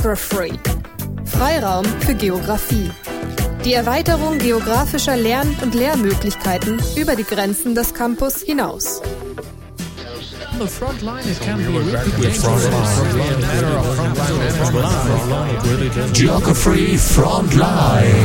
Geography. Freiraum für Geografie. Die Erweiterung geografischer Lern- und Lehrmöglichkeiten über die Grenzen des Campus hinaus. The front line is can be Geography Frontline.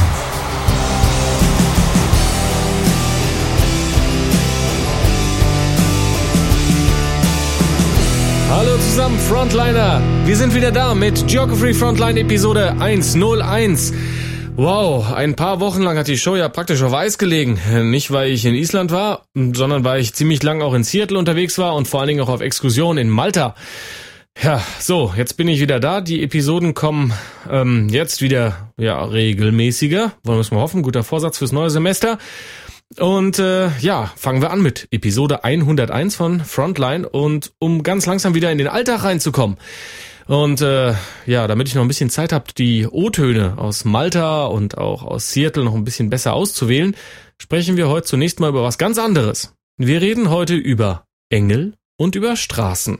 Hallo zusammen, Frontliner! Wir sind wieder da mit Geography Frontline Episode 101. Wow, ein paar Wochen lang hat die Show ja praktisch auf Eis gelegen. Nicht, weil ich in Island war, sondern weil ich ziemlich lang auch in Seattle unterwegs war und vor allen Dingen auch auf Exkursion in Malta. Ja, so, jetzt bin ich wieder da. Die Episoden kommen jetzt wieder regelmäßiger. Wollen wir es mal hoffen. Guter Vorsatz fürs neue Semester. Und fangen wir an mit Episode 101 von Frontline. Und um ganz langsam wieder in den Alltag reinzukommen. Und damit ich noch ein bisschen Zeit habe, die O-Töne aus Malta und auch aus Seattle noch ein bisschen besser auszuwählen, sprechen wir heute zunächst mal über was ganz anderes. Wir reden heute über Engel und über Straßen.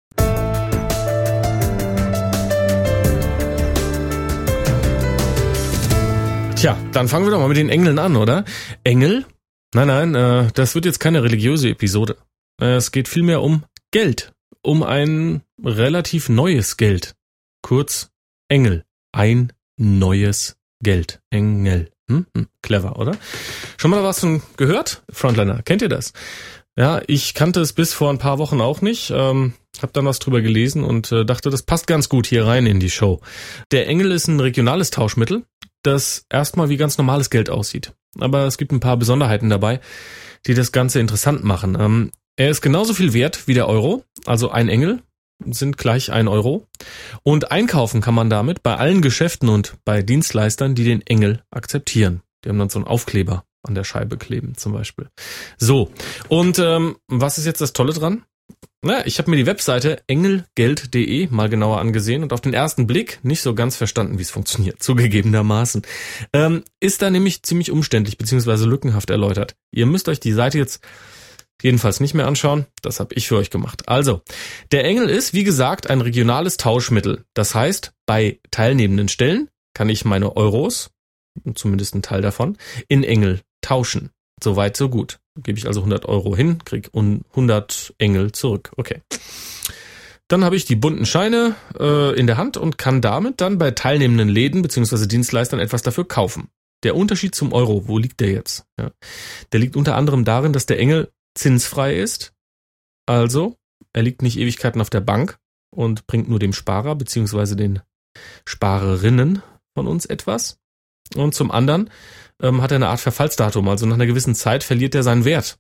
Tja, dann fangen wir doch mal mit den Engeln an, oder? Engel? Nein, das wird jetzt keine religiöse Episode. Es geht vielmehr um Geld. Um ein relativ neues Geld. Kurz Engel. Ein neues Geld. Engel. Clever, oder? Schon mal was von gehört? Frontliner, kennt ihr das? Ja, ich kannte es bis vor ein paar Wochen auch nicht. Hab dann was drüber gelesen und dachte, das passt ganz gut hier rein in die Show. Der Engel ist ein regionales Tauschmittel, das erstmal wie ganz normales Geld aussieht. Aber es gibt ein paar Besonderheiten dabei, die das Ganze interessant machen. Er ist genauso viel wert wie der Euro, also ein Engel sind gleich 1 Euro. Und einkaufen kann man damit bei allen Geschäften und bei Dienstleistern, die den Engel akzeptieren. Die haben dann so einen Aufkleber an der Scheibe kleben zum Beispiel. So, und was ist jetzt das Tolle dran? Ich habe mir die Webseite engelgeld.de mal genauer angesehen und auf den ersten Blick nicht so ganz verstanden, wie es funktioniert, zugegebenermaßen. Ist da nämlich ziemlich umständlich bzw. lückenhaft erläutert. Ihr müsst euch die Seite jetzt jedenfalls nicht mehr anschauen, das habe ich für euch gemacht. Also, der Engel ist, wie gesagt, ein regionales Tauschmittel. Das heißt, bei teilnehmenden Stellen kann ich meine Euros, zumindest einen Teil davon, in Engel tauschen. Soweit, so gut. Gebe ich also 100 Euro hin, krieg 100 Engel zurück. Okay. Dann habe ich die bunten Scheine in der Hand und kann damit dann bei teilnehmenden Läden bzw. Dienstleistern etwas dafür kaufen. Der Unterschied zum Euro, wo liegt der jetzt? Ja. Der liegt unter anderem darin, dass der Engel zinsfrei ist. Also, er liegt nicht Ewigkeiten auf der Bank und bringt nur dem Sparer bzw. den Sparerinnen von uns etwas. Und zum anderen hat er eine Art Verfallsdatum, also nach einer gewissen Zeit verliert er seinen Wert.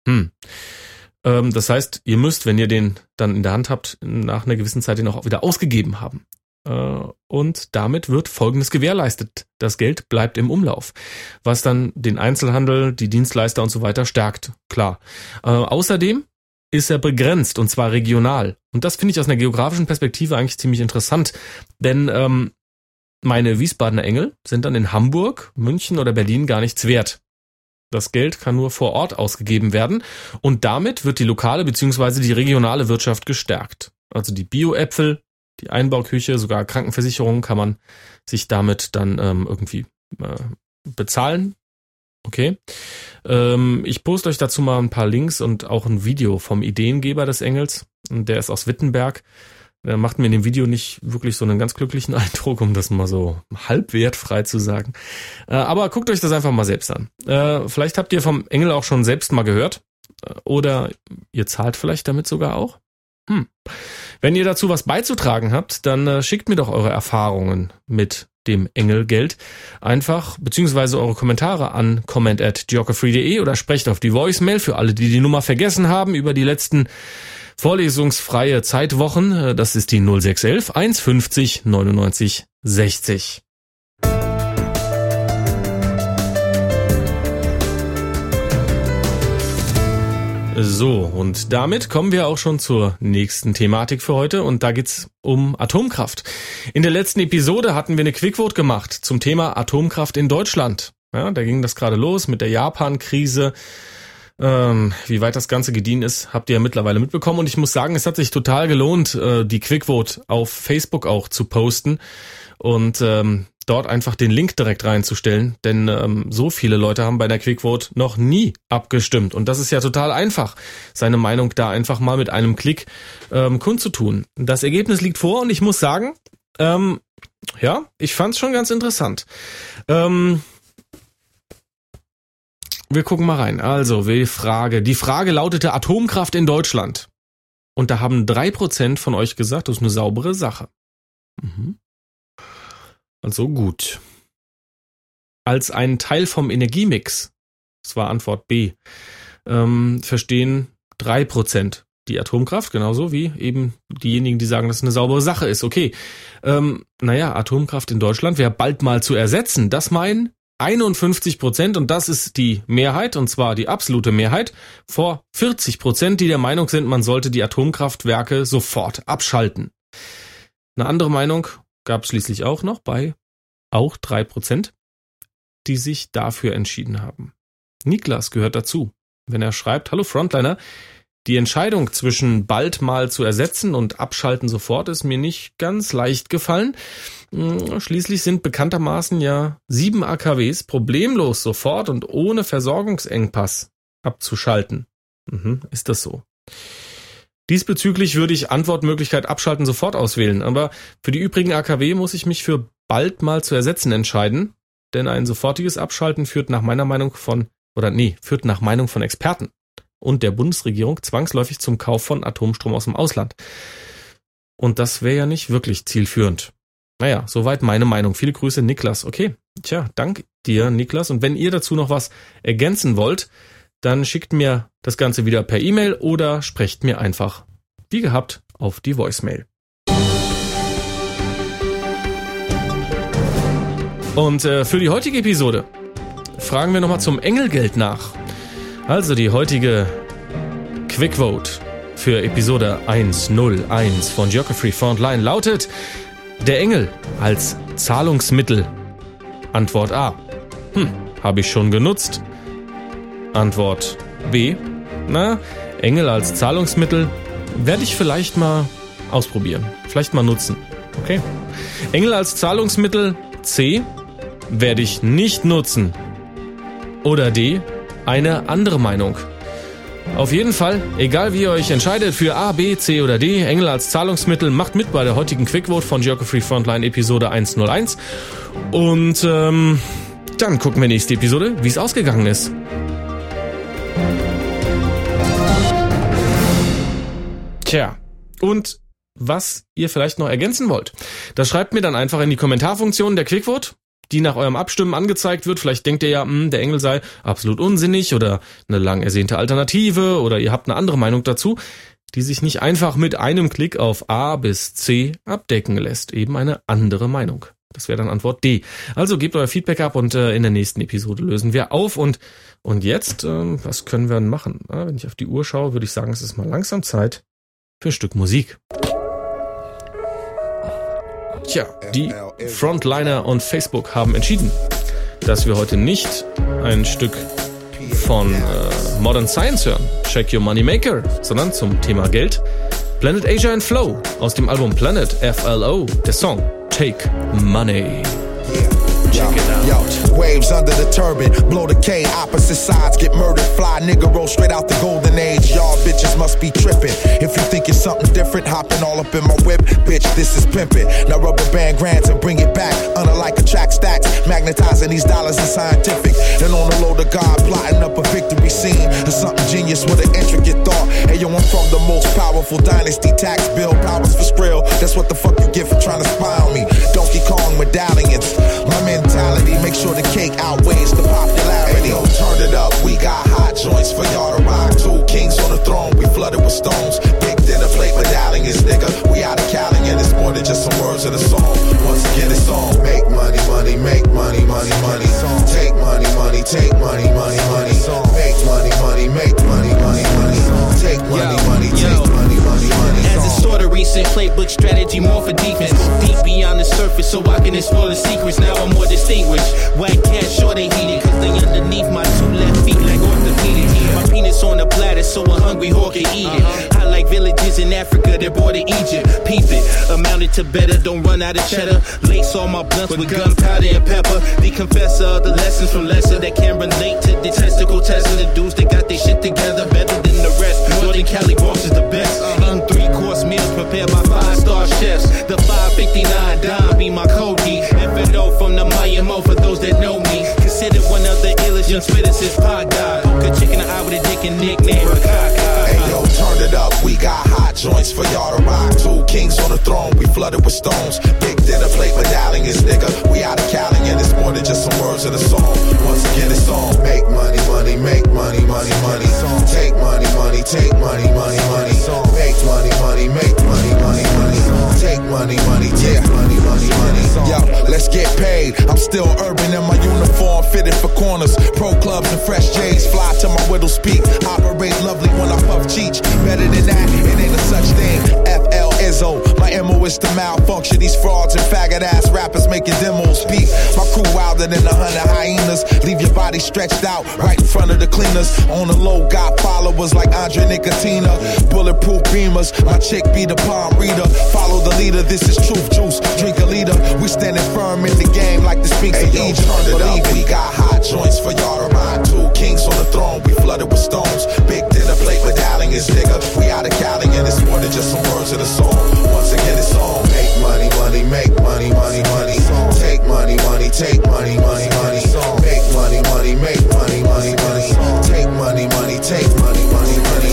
Das heißt, ihr müsst, wenn ihr den dann in der Hand habt, nach einer gewissen Zeit den auch wieder ausgegeben haben. Und damit wird Folgendes gewährleistet. Das Geld bleibt im Umlauf, was dann den Einzelhandel, die Dienstleister und so weiter stärkt. Klar. Außerdem ist er begrenzt und zwar regional. Und das finde ich aus einer geografischen Perspektive eigentlich ziemlich interessant, denn meine Wiesbadener Engel sind dann in Hamburg, München oder Berlin gar nichts wert. Das Geld kann nur vor Ort ausgegeben werden und damit wird die lokale bzw. die regionale Wirtschaft gestärkt. Also die Bio-Äpfel, die Einbauküche, sogar Krankenversicherungen kann man sich damit dann irgendwie bezahlen. Okay. Ich poste euch dazu mal ein paar Links und auch ein Video vom Ideengeber des Engels. Der ist aus Wittenberg. Der macht mir in dem Video nicht wirklich so einen ganz glücklichen Eindruck, um das mal so halb wertfrei zu sagen. Aber guckt euch das einfach mal selbst an. Vielleicht habt ihr vom Engel auch schon selbst mal gehört. Oder ihr zahlt vielleicht damit sogar auch. Wenn ihr dazu was beizutragen habt, dann schickt mir doch eure Erfahrungen mit dem Engelgeld einfach, beziehungsweise eure Kommentare an comment@geography.de oder sprecht auf die Voicemail für alle, die die Nummer vergessen haben über die letzten vorlesungsfreie Zeitwochen. Das ist die 0611 150 99 60. So, und damit kommen wir auch schon zur nächsten Thematik für heute und da geht's um Atomkraft. In der letzten Episode hatten wir eine Quickvote gemacht zum Thema Atomkraft in Deutschland. Ja, da ging das gerade los mit der Japan-Krise. Wie weit das Ganze gediehen ist, habt ihr ja mittlerweile mitbekommen. Und ich muss sagen, es hat sich total gelohnt, die Quickvote auf Facebook auch zu posten und dort einfach den Link direkt reinzustellen. Denn so viele Leute haben bei der Quickvote noch nie abgestimmt. Und das ist ja total einfach, seine Meinung da einfach mal mit einem Klick kundzutun. Das Ergebnis liegt vor und ich muss sagen, ich fand's schon ganz interessant. Wir gucken mal rein. Also, die Frage lautete Atomkraft in Deutschland. Und da haben 3% von euch gesagt, das ist eine saubere Sache. Also gut. Als einen Teil vom Energiemix, das war Antwort B, verstehen 3% die Atomkraft, genauso wie eben diejenigen, die sagen, dass es eine saubere Sache ist. Okay, Atomkraft in Deutschland wäre bald mal zu ersetzen. Das meinen 51% und das ist die Mehrheit, und zwar die absolute Mehrheit, vor 40%, die der Meinung sind, man sollte die Atomkraftwerke sofort abschalten. Eine andere Meinung gab es schließlich auch noch bei auch 3%, die sich dafür entschieden haben. Niklas gehört dazu, wenn er schreibt, hallo Frontliner, die Entscheidung zwischen bald mal zu ersetzen und abschalten sofort ist mir nicht ganz leicht gefallen. Schließlich sind bekanntermaßen ja 7 AKWs problemlos sofort und ohne Versorgungsengpass abzuschalten. Ist das so? Diesbezüglich würde ich Antwortmöglichkeit abschalten sofort auswählen, aber für die übrigen AKW muss ich mich für bald mal zu ersetzen entscheiden, denn ein sofortiges Abschalten führt nach Meinung von Experten und der Bundesregierung zwangsläufig zum Kauf von Atomstrom aus dem Ausland. Und das wäre ja nicht wirklich zielführend. Naja, soweit meine Meinung. Viele Grüße, Niklas. Okay, dank dir, Niklas. Und wenn ihr dazu noch was ergänzen wollt, dann schickt mir das Ganze wieder per E-Mail oder sprecht mir einfach, wie gehabt, auf die Voicemail. Und für die heutige Episode fragen wir nochmal zum Engelgeld nach. Also die heutige Quickvote für Episode 101 von Geography Frontline lautet: Der Engel als Zahlungsmittel. Antwort A. Habe ich schon genutzt. Antwort B. Engel als Zahlungsmittel werde ich vielleicht mal ausprobieren. Vielleicht mal nutzen. Okay. Engel als Zahlungsmittel. C. Werde ich nicht nutzen. Oder D. Eine andere Meinung. Auf jeden Fall, egal wie ihr euch entscheidet für A, B, C oder D, Engel als Zahlungsmittel, macht mit bei der heutigen Quickvote von Geography Frontline Episode 101. Und dann gucken wir nächste Episode, wie es ausgegangen ist. Und was ihr vielleicht noch ergänzen wollt, das schreibt mir dann einfach in die Kommentarfunktion der Quickvote, die nach eurem Abstimmen angezeigt wird. Vielleicht denkt ihr ja, der Engel sei absolut unsinnig oder eine lang ersehnte Alternative oder ihr habt eine andere Meinung dazu, die sich nicht einfach mit einem Klick auf A bis C abdecken lässt. Eben eine andere Meinung. Das wäre dann Antwort D. Also gebt euer Feedback ab und in der nächsten Episode lösen wir auf. Und jetzt, was können wir denn machen? Wenn ich auf die Uhr schaue, würde ich sagen, es ist mal langsam Zeit für ein Stück Musik. Die Frontliner und Facebook haben entschieden, dass wir heute nicht ein Stück von Modern Science hören, Check Your Money Maker, sondern zum Thema Geld Planet Asia and Flow aus dem Album Planet FLO, der Song Take Money. Check it out. Yo, waves under the turban, blow the K, opposite sides get murdered. Fly nigga roll straight out the golden age. Y'all bitches must be tripping. If you think it's something different, hopping all up in my whip, bitch, this is pimping. Now rubber band grants and bring it back. Under like a track stacks, magnetizing these dollars is scientific. Then on the load of God, plotting up a victory scene. Or something genius with an intricate thought. Hey yo, I'm from the most powerful dynasty. Tax bill, powers for skrill. That's what the fuck you get for trying to spy on me. Donkey Kong medallions. My mentality, make sure the cake outweighs the popularity. Hey, yo, turn it up, we got hot joints for y'all to rock. 2 kings on the throne, we flooded with stones. Big dinner plate medallions, nigga. We out of Cali and it's more than just some words in a song. Once again, it's on. Make money, money, make money, money, money. Take money, money, take money, money, money. Make money, money, make money, money, money. Take money, money, take money, money, money. As a sort of recent playbook strategy, more for defense. Deep beyond the surface, so I can explore the secrets. Now I'm more distinguished. White cat, sure they heat it, cause they underneath my 2 left feet like orthopedic. My peanuts on a platter so a hungry whore can eat it. I like villages in Africa that brought to Egypt. Peep it, amounted to better, don't run out of cheddar. Lace all my blunts with gunpowder and pepper. The confessor of the lessons from lesser that can relate to the testicle test of the dudes that got their shit together better than the rest. Northern Cali Bronx is the best. Eating 3-course meals prepared by 5-star chefs. The 559 dime be my Cody. Infidel from the Miami for those that know me. Considered one of the illest young spitters since Pod died. Poker chicken eye with a dick and nickname Rakaka. Hey yo, turn it up, we got hot joints for y'all to rock. 2 kings on the throne, we flooded with stones. Big dinner plate medallions, nigga. We out of Cali and it's more than just some words in a song. Once again it's on. Make money, money, make money, money, money. Take money, money, take money, money, money. Make money, money, make money, money, money. Take money, money, take money, money, money. Yo, let's get paid. I'm still urban in my uniform, fitted for corners. Pro clubs and fresh J's. Fly to my whittle speak. Operate lovely when I puff Cheech. Better than that, it ain't a such thing. FL Izzo. My MO is to malfunction. These frauds and faggot ass rappers making demos speak. My crew wilder than 100 hyenas. Leave your body stretched out right in front of the cleaners. On the low, got followers like Andre Nicotina. Bulletproof beamers. My chick be the palm reader. Follow the leader. This is truth juice. Drink a liter. We standing firm in the game like the Sphinx of Egypt. Turn it up. We got hot joints for y'all to ride. 2 kings on the throne. We flooded with stones. Big dinner plate medallions, nigga. We out of Cali and it's more than just some words in a song. Once again it's on. Make money, money, make money, money, money. Take money, money, take money, money, money. Make money, money, make money, money, money. Take money, money, take money, money, money.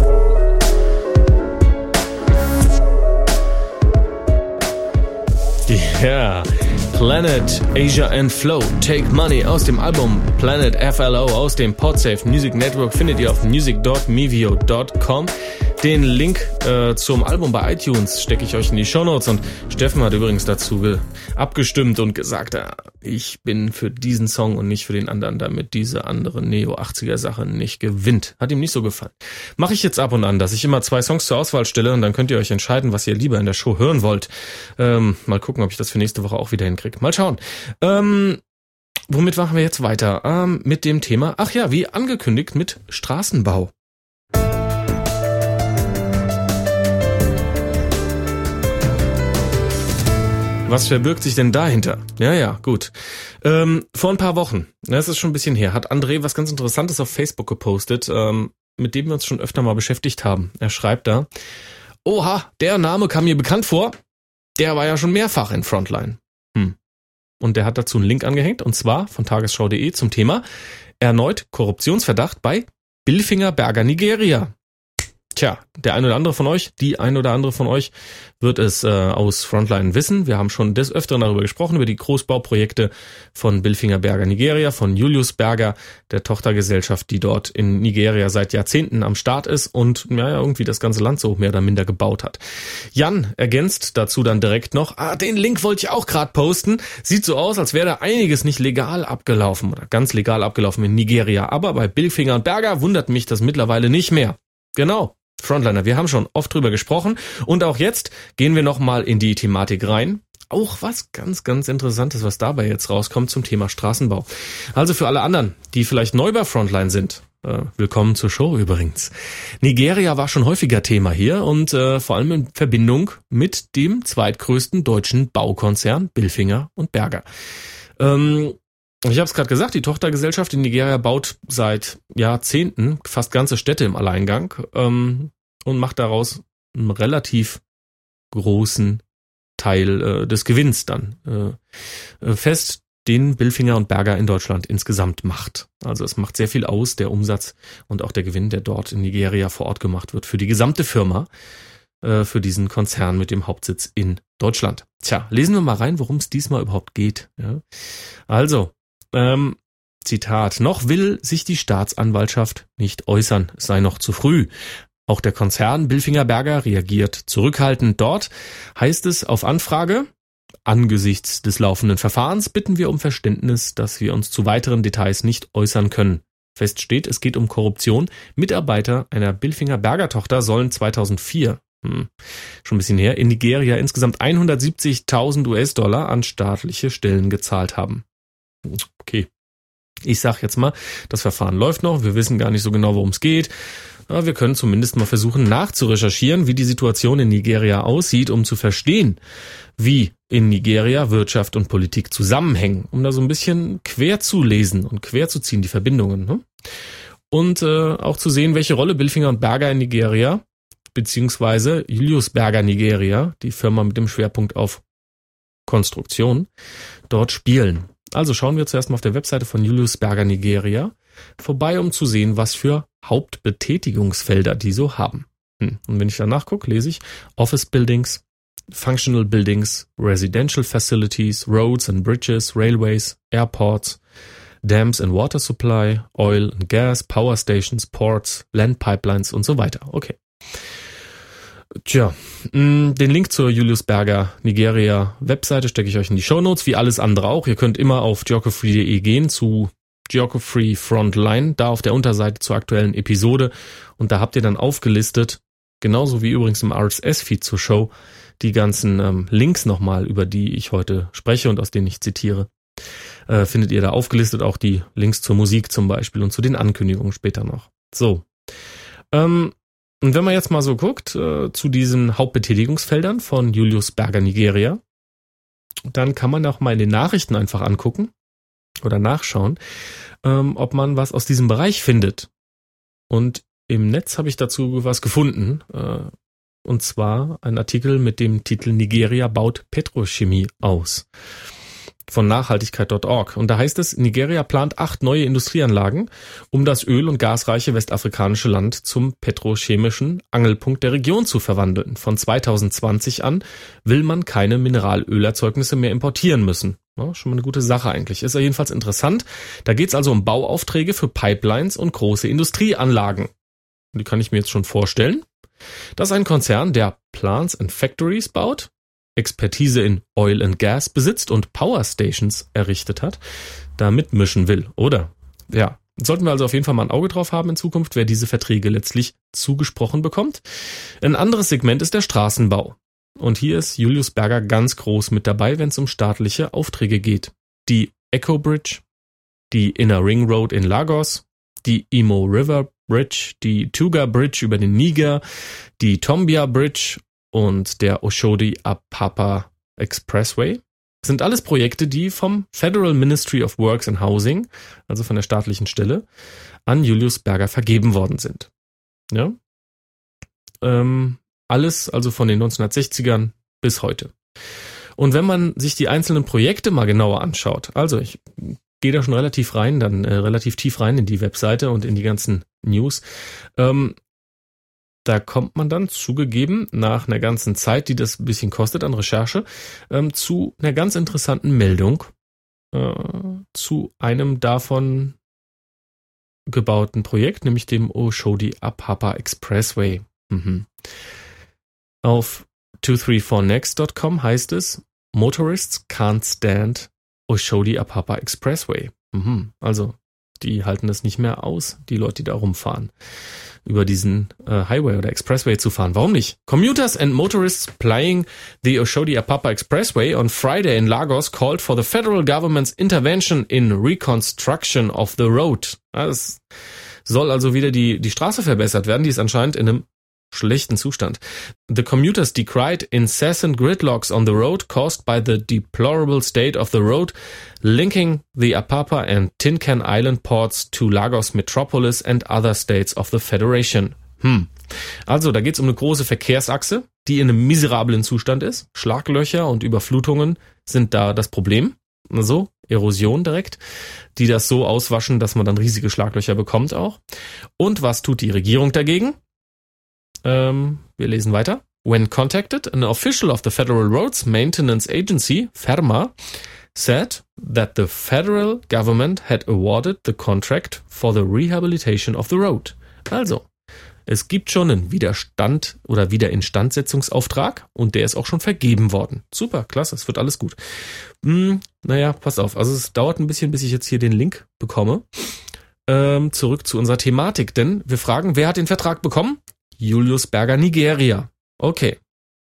Ja, Planet, Asia and Flow, Take Money aus dem Album Planet FLO aus dem Podsafe Music Network findet ihr auf music.mevio.com. Den Link zum Album bei iTunes stecke ich euch in die Shownotes und Steffen hat übrigens dazu abgestimmt und gesagt, ich bin für diesen Song und nicht für den anderen, damit diese andere Neo-80er-Sache nicht gewinnt. Hat ihm nicht so gefallen. Mache ich jetzt ab und an, dass ich immer 2 Songs zur Auswahl stelle und dann könnt ihr euch entscheiden, was ihr lieber in der Show hören wollt. Mal gucken, ob ich das für nächste Woche auch wieder hinkriege. Mal schauen. Womit machen wir jetzt weiter? Mit dem Thema, ach ja, wie angekündigt, mit Straßenbau. Was verbirgt sich denn dahinter? Ja, gut. Vor ein paar Wochen, das ist schon ein bisschen her, hat André was ganz Interessantes auf Facebook gepostet, mit dem wir uns schon öfter mal beschäftigt haben. Er schreibt da, oha, der Name kam mir bekannt vor, der war ja schon mehrfach in Frontline. Und der hat dazu einen Link angehängt, und zwar von tagesschau.de zum Thema erneut Korruptionsverdacht bei Bilfinger Berger Nigeria. Tja, der ein oder andere von euch, die ein oder andere von euch wird es aus Frontline wissen. Wir haben schon des Öfteren darüber gesprochen, über die Großbauprojekte von Bilfinger Berger Nigeria, von Julius Berger, der Tochtergesellschaft, die dort in Nigeria seit Jahrzehnten am Start ist und irgendwie das ganze Land so mehr oder minder gebaut hat. Jan ergänzt dazu dann direkt noch, den Link wollte ich auch gerade posten. Sieht so aus, als wäre da einiges nicht legal abgelaufen oder ganz legal abgelaufen in Nigeria. Aber bei Bilfinger und Berger wundert mich das mittlerweile nicht mehr. Genau. Frontliner, wir haben schon oft drüber gesprochen und auch jetzt gehen wir nochmal in die Thematik rein. Auch was ganz, ganz Interessantes, was dabei jetzt rauskommt zum Thema Straßenbau. Also für alle anderen, die vielleicht neu bei Frontline sind, willkommen zur Show übrigens. Nigeria war schon häufiger Thema hier und vor allem in Verbindung mit dem zweitgrößten deutschen Baukonzern Bilfinger und Berger. Ich habe es gerade gesagt, die Tochtergesellschaft in Nigeria baut seit Jahrzehnten fast ganze Städte im Alleingang und macht daraus einen relativ großen Teil des Gewinns dann fest, den Bilfinger und Berger in Deutschland insgesamt macht. Also es macht sehr viel aus, der Umsatz und auch der Gewinn, der dort in Nigeria vor Ort gemacht wird, für die gesamte Firma, für diesen Konzern mit dem Hauptsitz in Deutschland. Tja, lesen wir mal rein, worum es diesmal überhaupt geht. Ja? Also, Zitat, noch will sich die Staatsanwaltschaft nicht äußern, es sei noch zu früh. Auch der Konzern Bilfinger Berger reagiert zurückhaltend. Dort heißt es auf Anfrage, angesichts des laufenden Verfahrens bitten wir um Verständnis, dass wir uns zu weiteren Details nicht äußern können. Fest steht, es geht um Korruption. Mitarbeiter einer Bilfinger Berger Tochter sollen 2004, schon ein bisschen her, in Nigeria insgesamt 170.000 US-Dollar an staatliche Stellen gezahlt haben. Okay, Ich sag jetzt mal, das Verfahren läuft noch, wir wissen gar nicht so genau, worum es geht. Aber wir können zumindest mal versuchen nachzurecherchieren, wie die Situation in Nigeria aussieht, um zu verstehen, wie in Nigeria Wirtschaft und Politik zusammenhängen, um da so ein bisschen quer zu lesen und quer zu ziehen, die Verbindungen. Ne? Und auch zu sehen, welche Rolle Bilfinger und Berger in Nigeria, beziehungsweise Julius Berger Nigeria, die Firma mit dem Schwerpunkt auf Konstruktion, dort spielen. Also schauen wir zuerst mal auf der Webseite von Julius Berger Nigeria vorbei, um zu sehen, was für Hauptbetätigungsfelder die so haben. Und wenn ich danach gucke, lese ich Office Buildings, Functional Buildings, Residential Facilities, Roads and Bridges, Railways, Airports, Dams and Water Supply, Oil and Gas, Power Stations, Ports, Land Pipelines und so weiter. Okay. Tja, den Link zur Julius Berger Nigeria Webseite stecke ich euch in die Shownotes, wie alles andere auch. Ihr könnt immer auf geography.de gehen zu Geography Frontline, da auf der Unterseite zur aktuellen Episode. Und da habt ihr dann aufgelistet, genauso wie übrigens im RSS-Feed zur Show, die ganzen Links nochmal, über die ich heute spreche und aus denen ich zitiere. Findet ihr da aufgelistet, auch die Links zur Musik zum Beispiel und zu den Ankündigungen später noch. So, und wenn man jetzt mal so guckt zu diesen Hauptbetätigungsfeldern von Julius Berger Nigeria, dann kann man auch mal in den Nachrichten einfach angucken oder nachschauen, ob man was aus diesem Bereich findet. Und im Netz habe ich dazu was gefunden, und zwar ein Artikel mit dem Titel Nigeria baut Petrochemie aus von nachhaltigkeit.org. Und da heißt es, Nigeria plant 8 neue Industrieanlagen, um das öl- und gasreiche westafrikanische Land zum petrochemischen Angelpunkt der Region zu verwandeln. Von 2020 an will man keine Mineralölerzeugnisse mehr importieren müssen. Ja, schon mal eine gute Sache eigentlich. Ist ja jedenfalls interessant. Da geht es also um Bauaufträge für Pipelines und große Industrieanlagen. Die kann ich mir jetzt schon vorstellen. Das ist ein Konzern, der Plants and Factories baut, Expertise in Oil and Gas besitzt und Power Stations errichtet hat, da mitmischen will, oder? Ja, sollten wir also auf jeden Fall mal ein Auge drauf haben in Zukunft, wer diese Verträge letztlich zugesprochen bekommt. Ein anderes Segment ist der Straßenbau. Und hier ist Julius Berger ganz groß mit dabei, wenn es um staatliche Aufträge geht. Die Echo Bridge, die Inner Ring Road in Lagos, die Imo River Bridge, die Tuga Bridge über den Niger, die Tombia Bridge und der Oshodi-Apapa Expressway. Das sind alles Projekte, die vom Federal Ministry of Works and Housing, also von der staatlichen Stelle, an Julius Berger vergeben worden sind. Ja? Alles also von den 1960ern bis heute. Und wenn man sich die einzelnen Projekte mal genauer anschaut, also ich gehe da schon relativ tief rein in die Webseite und in die ganzen News, da kommt man dann zugegeben nach einer ganzen Zeit, die das ein bisschen kostet an Recherche, zu einer ganz interessanten Meldung zu einem davon gebauten Projekt, nämlich dem Oshodi-Apapa Expressway. Auf 234next.com heißt es, Motorists can't stand Oshodi-Apapa Expressway. Also, die halten das nicht mehr aus, die Leute, die da rumfahren, über diesen Highway oder Expressway zu fahren. Warum nicht? Commuters and motorists plying the Oshodi-Apapa Expressway on Friday in Lagos called for the federal government's intervention in reconstruction of the road. Es soll also wieder die Straße verbessert werden, die ist anscheinend in einem schlechten Zustand. The commuters decried incessant gridlocks on the road caused by the deplorable state of the road linking the Apapa and Tin Can Island ports to Lagos Metropolis and other states of the Federation. Also, da geht es um eine große Verkehrsachse, die in einem miserablen Zustand ist. Schlaglöcher und Überflutungen sind da das Problem. Also Erosion direkt, die das so auswaschen, dass man dann riesige Schlaglöcher bekommt auch. Und was tut die Regierung dagegen? Wir lesen weiter. When contacted, an official of the Federal Roads Maintenance Agency, FERMA, said that the federal government had awarded the contract for the rehabilitation of the road. Also, es gibt schon einen Widerstand oder Wiederinstandsetzungsauftrag und der ist auch schon vergeben worden. Super, klasse, es wird alles gut. Naja, pass auf, also es dauert ein bisschen, bis ich jetzt hier den Link bekomme. Zurück zu unserer Thematik, denn wir fragen, wer hat den Vertrag bekommen? Julius Berger Nigeria. Okay,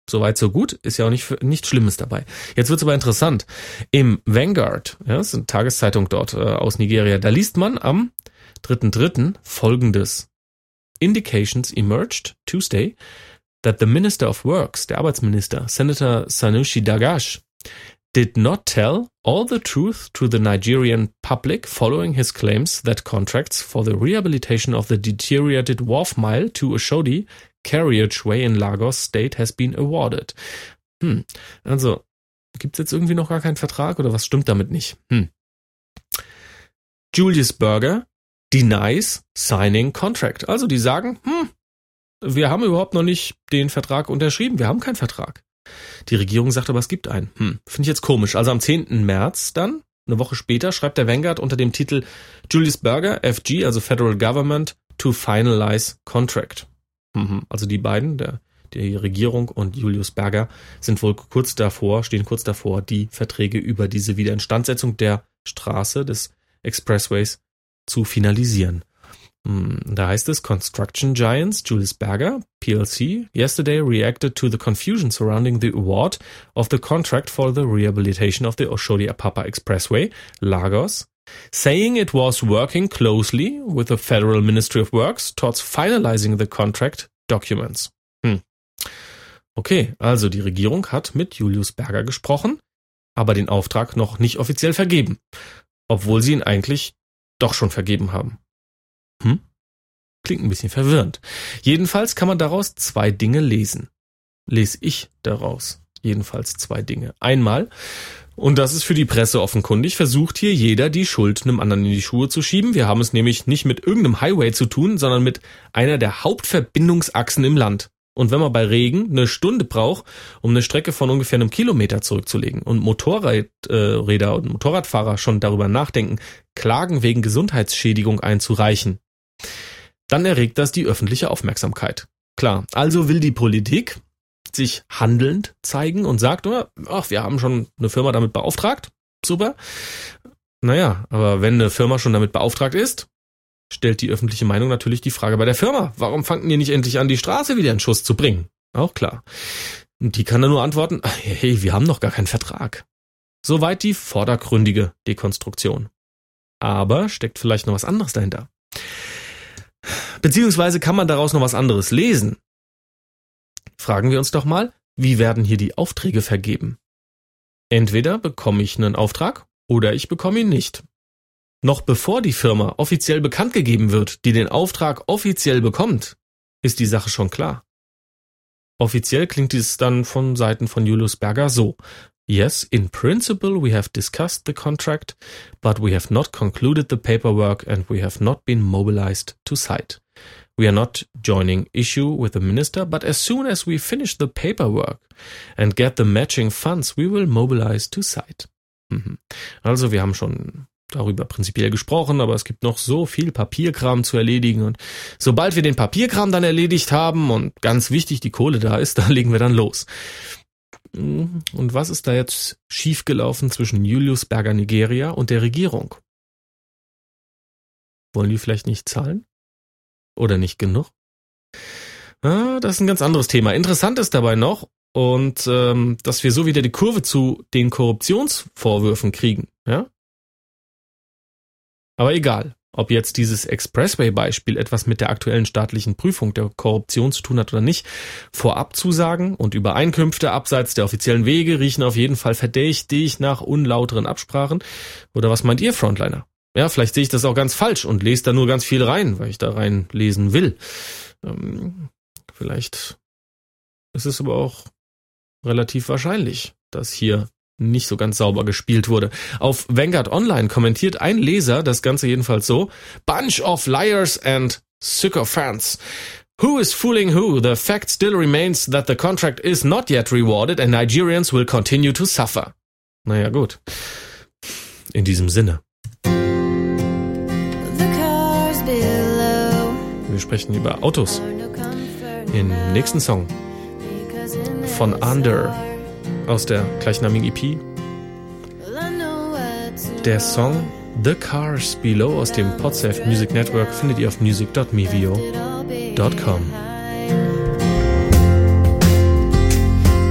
Soweit, so gut, ist ja auch nichts Schlimmes dabei. Jetzt wird's aber interessant. Im Vanguard, ja, das ist eine Tageszeitung dort aus Nigeria, da liest man am 3.3. folgendes. Indications emerged Tuesday that the Minister of Works, der Arbeitsminister, Senator Sanusi Dagash, did not tell all the truth to the Nigerian public following his claims that contracts for the rehabilitation of the deteriorated wharf mile to Oshodi Carriageway in Lagos State has been awarded. Also, gibt's jetzt irgendwie noch gar keinen Vertrag oder was stimmt damit nicht? Julius Berger denies signing contract. Also, die sagen, wir haben überhaupt noch nicht den Vertrag unterschrieben, wir haben keinen Vertrag. Die Regierung sagt aber, es gibt einen. Finde ich jetzt komisch. Also am 10. März dann, eine Woche später, schreibt der Vanguard unter dem Titel Julius Berger, FG, also Federal Government, to finalize contract. Also die beiden, die Regierung und Julius Berger, sind wohl stehen kurz davor, die Verträge über diese Wiederinstandsetzung der Straße, des Expressways, zu finalisieren. Da heißt es, Construction Giants Julius Berger, PLC, yesterday reacted to the confusion surrounding the award of the contract for the rehabilitation of the Oshodi-Apapa Expressway, Lagos, saying it was working closely with the Federal Ministry of Works towards finalizing the contract documents. Okay, also die Regierung hat mit Julius Berger gesprochen, aber den Auftrag noch nicht offiziell vergeben, obwohl sie ihn eigentlich doch schon vergeben haben. Klingt ein bisschen verwirrend. Jedenfalls kann man daraus 2 Dinge lesen. Lese ich daraus jedenfalls 2 Dinge. Einmal, und das ist für die Presse offenkundig, versucht hier jeder die Schuld einem anderen in die Schuhe zu schieben. Wir haben es nämlich nicht mit irgendeinem Highway zu tun, sondern mit einer der Hauptverbindungsachsen im Land. Und wenn man bei Regen eine Stunde braucht, um eine Strecke von ungefähr einem Kilometer zurückzulegen und Motorräder und Motorradfahrer schon darüber nachdenken, Klagen wegen Gesundheitsschädigung einzureichen, dann erregt das die öffentliche Aufmerksamkeit. Klar, also will die Politik sich handelnd zeigen und sagt, wir haben schon eine Firma damit beauftragt, super. Naja, aber wenn eine Firma schon damit beauftragt ist, stellt die öffentliche Meinung natürlich die Frage bei der Firma, warum fangen ihr nicht endlich an, die Straße wieder in Schuss zu bringen? Auch klar. Und die kann dann nur antworten, hey, wir haben noch gar keinen Vertrag. Soweit die vordergründige Dekonstruktion. Aber steckt vielleicht noch was anderes dahinter? Beziehungsweise kann man daraus noch was anderes lesen? Fragen wir uns doch mal, wie werden hier die Aufträge vergeben? Entweder bekomme ich einen Auftrag oder ich bekomme ihn nicht. Noch bevor die Firma offiziell bekannt gegeben wird, die den Auftrag offiziell bekommt, ist die Sache schon klar. Offiziell klingt dies dann von Seiten von Julius Berger so. Yes, in principle we have discussed the contract, but we have not concluded the paperwork and we have not been mobilized to site. We are not joining issue with the minister, but as soon as we finish the paperwork and get the matching funds, we will mobilize to site. Also wir haben schon darüber prinzipiell gesprochen, aber es gibt noch so viel Papierkram zu erledigen und sobald wir den Papierkram dann erledigt haben und ganz wichtig die Kohle da ist, da legen wir dann los. Und was ist da jetzt schiefgelaufen zwischen Julius Berger Nigeria und der Regierung? Wollen die vielleicht nicht zahlen? Oder nicht genug? Das ist ein ganz anderes Thema. Interessant ist dabei noch, und dass wir so wieder die Kurve zu den Korruptionsvorwürfen kriegen. Ja? Aber egal, ob jetzt dieses Expressway-Beispiel etwas mit der aktuellen staatlichen Prüfung der Korruption zu tun hat oder nicht, Vorabzusagen und Übereinkünfte abseits der offiziellen Wege riechen auf jeden Fall verdächtig nach unlauteren Absprachen. Oder was meint ihr, Frontliner? Ja, vielleicht sehe ich das auch ganz falsch und lese da nur ganz viel rein, weil ich da reinlesen will. Vielleicht ist es aber auch relativ wahrscheinlich, dass hier nicht so ganz sauber gespielt wurde. Auf Vanguard Online kommentiert ein Leser das Ganze jedenfalls so: Bunch of liars and sycophants. Who is fooling who? The fact still remains that the contract is not yet rewarded and Nigerians will continue to suffer. Naja, gut. In diesem Sinne. Wir sprechen über Autos. Im nächsten Song von Under aus der gleichnamigen EP. Der Song The Cars Below aus dem Podsafe Music Network findet ihr auf music.mevio.com.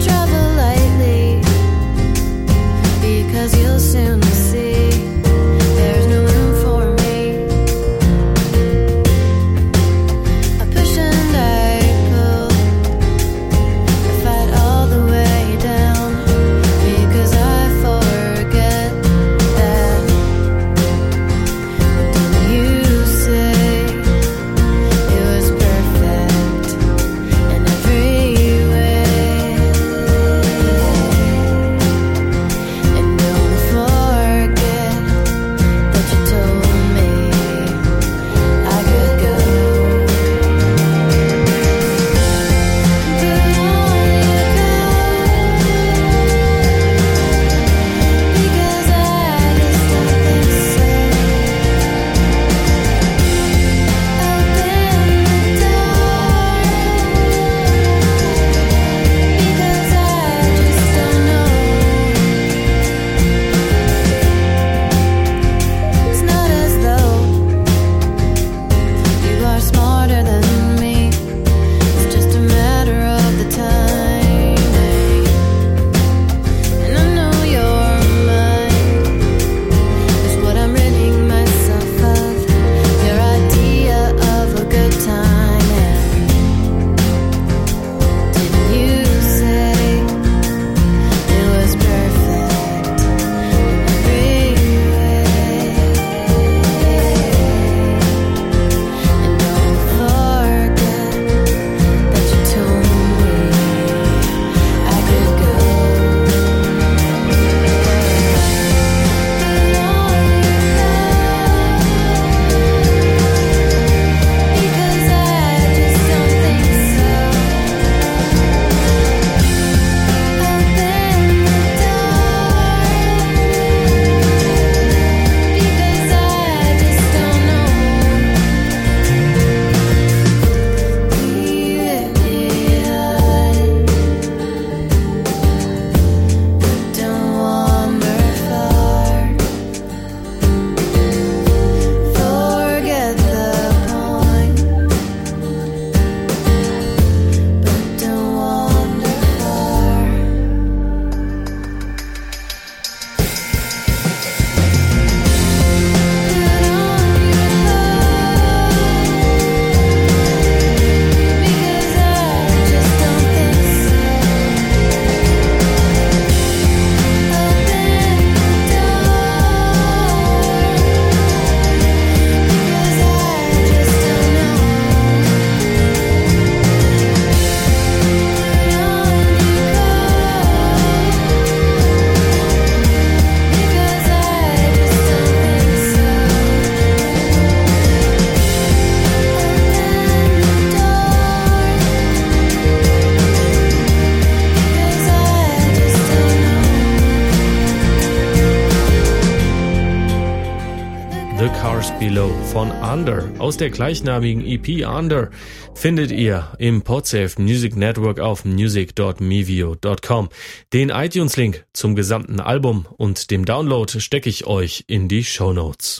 Below von Under. Aus der gleichnamigen EP Under findet ihr im Podsafe Music Network auf music.mevio.com. Den iTunes-Link zum gesamten Album und dem Download stecke ich euch in die Shownotes.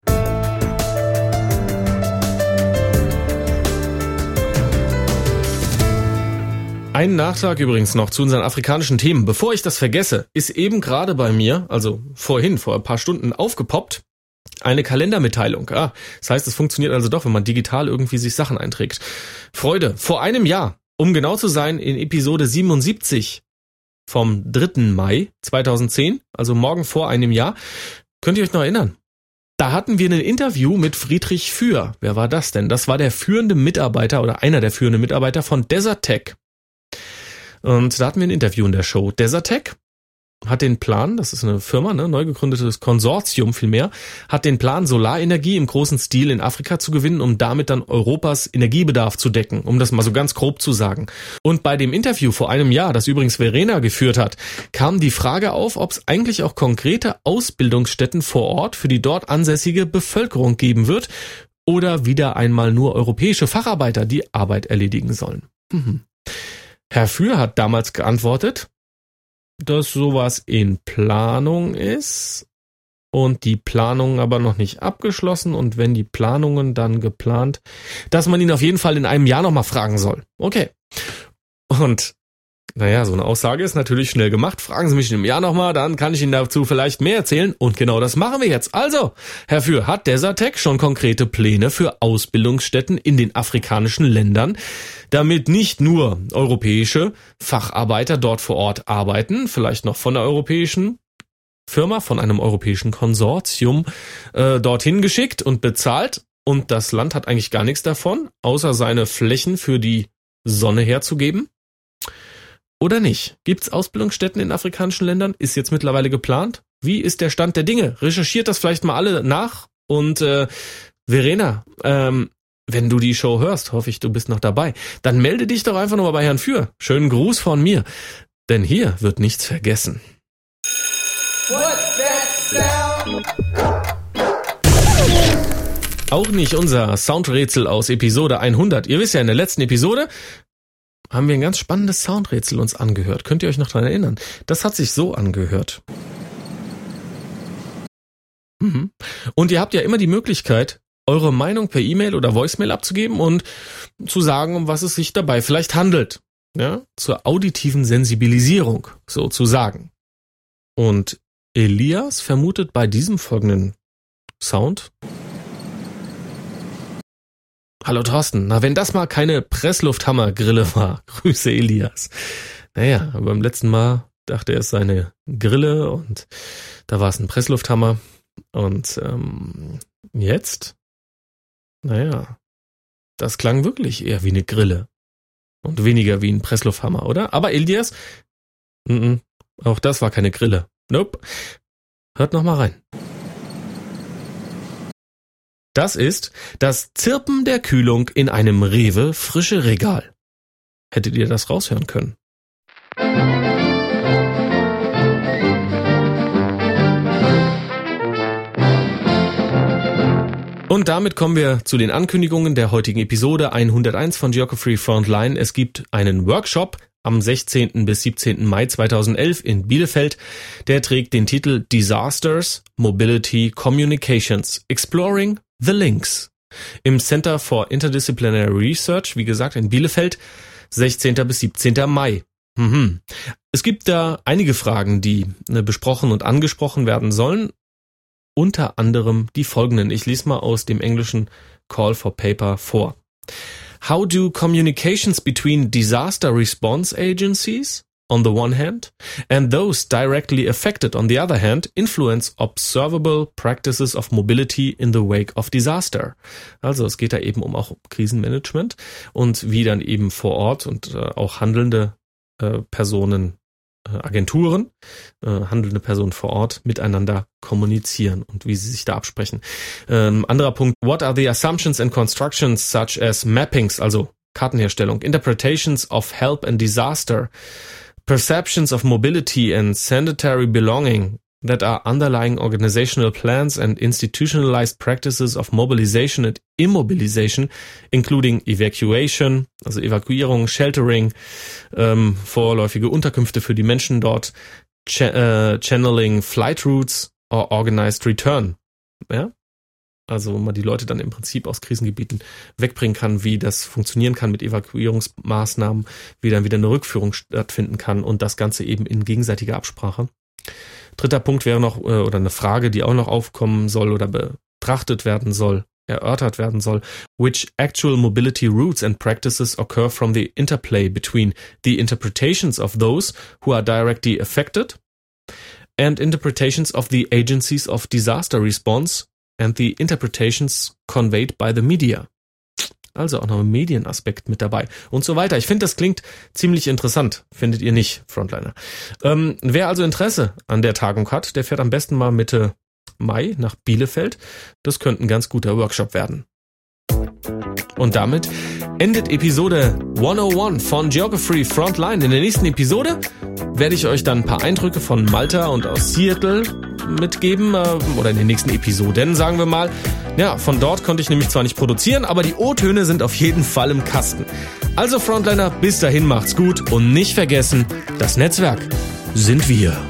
Ein Nachtrag übrigens noch zu unseren afrikanischen Themen. Bevor ich das vergesse, ist eben gerade bei mir, also vor ein paar Stunden aufgepoppt, eine Kalendermitteilung. Das heißt, es funktioniert also doch, wenn man digital irgendwie sich Sachen einträgt. Freude, vor einem Jahr, um genau zu sein, in Episode 77 vom 3. Mai 2010, also morgen vor einem Jahr, könnt ihr euch noch erinnern? Da hatten wir ein Interview mit Friedrich Für. Wer war das denn? Das war der führende Mitarbeiter oder einer der führenden Mitarbeiter von Desertec. Und da hatten wir ein Interview in der Show. Desertec hat den Plan, das ist eine Firma, neu gegründetes Konsortium vielmehr, hat den Plan, Solarenergie im großen Stil in Afrika zu gewinnen, um damit dann Europas Energiebedarf zu decken, um das mal so ganz grob zu sagen. Und bei dem Interview vor einem Jahr, das übrigens Verena geführt hat, kam die Frage auf, ob es eigentlich auch konkrete Ausbildungsstätten vor Ort für die dort ansässige Bevölkerung geben wird oder wieder einmal nur europäische Facharbeiter die Arbeit erledigen sollen. Herr Für hat damals geantwortet, dass sowas in Planung ist und die Planungen aber noch nicht abgeschlossen und wenn die Planungen dann geplant, dass man ihn auf jeden Fall in einem Jahr nochmal fragen soll. Okay. Und naja, so eine Aussage ist natürlich schnell gemacht. Fragen Sie mich in einem Jahr nochmal, dann kann ich Ihnen dazu vielleicht mehr erzählen. Und genau das machen wir jetzt. Also, Herr Für, hat Desertec schon konkrete Pläne für Ausbildungsstätten in den afrikanischen Ländern, damit nicht nur europäische Facharbeiter dort vor Ort arbeiten, vielleicht noch von einer europäischen Firma, von einem europäischen Konsortium dorthin geschickt und bezahlt. Und das Land hat eigentlich gar nichts davon, außer seine Flächen für die Sonne herzugeben. Oder nicht? Gibt's Ausbildungsstätten in afrikanischen Ländern? Ist jetzt mittlerweile geplant? Wie ist der Stand der Dinge? Recherchiert das vielleicht mal alle nach. Und Verena, wenn du die Show hörst, hoffe ich, du bist noch dabei, dann melde dich doch einfach nochmal bei Herrn Für. Schönen Gruß von mir, denn hier wird nichts vergessen. Auch nicht unser Soundrätsel aus Episode 100. Ihr wisst ja, in der letzten Episode haben wir ein ganz spannendes Soundrätsel uns angehört. Könnt ihr euch noch daran erinnern? Das hat sich so angehört. Und ihr habt ja immer die Möglichkeit, eure Meinung per E-Mail oder Voicemail abzugeben und zu sagen, um was es sich dabei vielleicht handelt. Ja? Zur auditiven Sensibilisierung sozusagen. Und Elias vermutet bei diesem folgenden Sound: Hallo Thorsten, na wenn das mal keine Presslufthammer-Grille war. Grüße Elias. Naja, beim letzten Mal dachte er, es sei eine Grille und da war es ein Presslufthammer. Und jetzt, naja, das klang wirklich eher wie eine Grille und weniger wie ein Presslufthammer, oder? Aber Elias, auch das war keine Grille. Nope. Hört noch mal rein. Das ist das Zirpen der Kühlung in einem Rewe frische Regal. Hättet ihr das raushören können? Und damit kommen wir zu den Ankündigungen der heutigen Episode 101 von Geography Frontline. Es gibt einen Workshop am 16. bis 17. Mai 2011 in Bielefeld. Der trägt den Titel Disasters, Mobility, Communications, Exploring the Links im Center for Interdisciplinary Research, wie gesagt in Bielefeld, 16. bis 17. Mai. Es gibt da einige Fragen, die besprochen und angesprochen werden sollen. Unter anderem die folgenden. Ich lese mal aus dem englischen Call for Paper vor. How do communications between disaster response agencies on the one hand and those directly affected on the other hand influence observable practices of mobility in the wake of disaster? Also es geht da eben auch um Krisenmanagement und wie dann eben vor Ort und auch handelnde Personen, Agenturen, handelnde Personen vor Ort miteinander kommunizieren und wie sie sich da absprechen. Anderer Punkt, what are the assumptions and constructions such as mappings, also Kartenherstellung, interpretations of help and disaster, perceptions of mobility and sanitary belonging, that are underlying organizational plans and institutionalized practices of mobilization and immobilization, including evacuation, also Evakuierung, sheltering, vorläufige Unterkünfte für die Menschen dort, channeling flight routes or organized return. Ja? Also wo man die Leute dann im Prinzip aus Krisengebieten wegbringen kann, wie das funktionieren kann mit Evakuierungsmaßnahmen, wie dann wieder eine Rückführung stattfinden kann und das Ganze eben in gegenseitiger Absprache. Dritter Punkt wäre noch, oder eine Frage, die auch noch aufkommen soll oder betrachtet werden soll, erörtert werden soll. Which actual mobility routes and practices occur from the interplay between the interpretations of those who are directly affected and interpretations of the agencies of disaster response and the interpretations conveyed by the media. Also auch noch ein Medienaspekt mit dabei und so weiter. Ich finde, das klingt ziemlich interessant. Findet ihr nicht, Frontliner? Wer also Interesse an der Tagung hat, der fährt am besten mal Mitte Mai nach Bielefeld. Das könnte ein ganz guter Workshop werden. Und damit endet Episode 101 von Geography Frontline. In der nächsten Episode werde ich euch dann ein paar Eindrücke von Malta und aus Seattle mitgeben, oder in den nächsten Episoden, sagen wir mal. Ja, von dort konnte ich nämlich zwar nicht produzieren, aber die O-Töne sind auf jeden Fall im Kasten. Also Frontliner, bis dahin macht's gut und nicht vergessen, das Netzwerk sind wir.